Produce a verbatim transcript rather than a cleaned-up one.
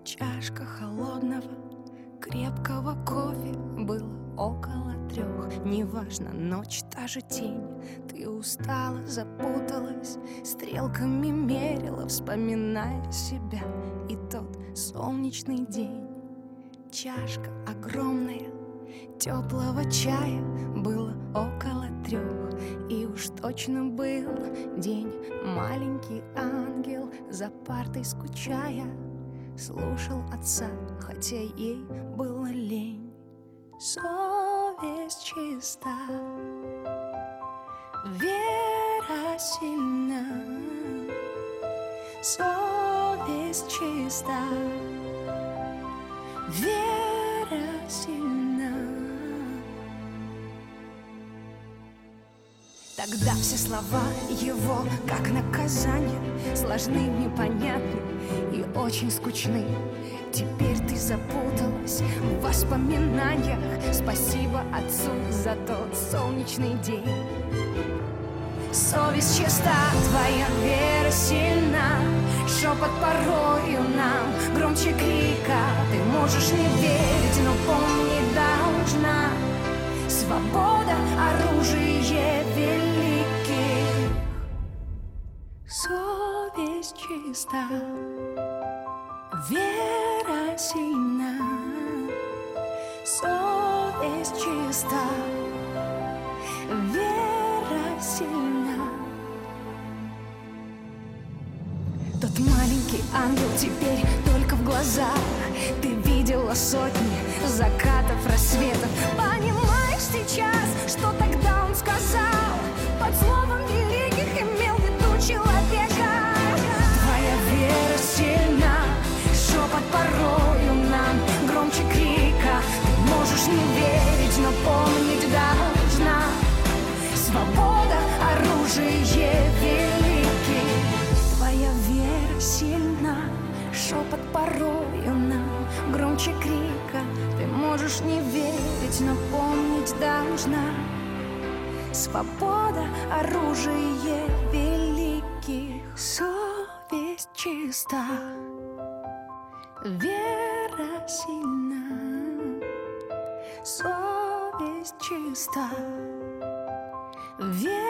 Чашка холодного, крепкого кофе. Было около трех. Неважно, ночь, та же тень. Ты устала, запуталась, стрелками мерила, вспоминая себя и тот солнечный день. Чашка огромная теплого чая. Было около трех. И уж точно был день. Маленький ангел за партой скучая слушал отца, хотя ей было лень. Совесть чиста, вера сильна. Совесть чиста, вера сильна. Тогда все слова его, как наказание, сложны, непонятны и очень скучны. Теперь ты запуталась в воспоминаниях. Спасибо отцу за тот солнечный день. Совесть чиста, твоя вера сильна. Шепот порою нам громче крика. Ты можешь не верить, но помнить должна. Свобода — оружие великих. Совесть чиста, вера сильна. Совесть чиста, вера сильна. Тот маленький ангел теперь только в глазах. Ты видела сотни закатов, рассветов. Понимаешь сейчас, что тогда он сказал? Под словом великих имел в виду человека. Твоя вера сильна. Шепот порою нам громче крика. Ты можешь не верить, но помнить должна. Свобода — оружие великих. Твоя вера сильна. Шепот порою нам громче крика. Ты можешь не верить, но помнить должна. Свобода — оружие великих. Совесть чиста, вера сильна. Совесть чиста, вера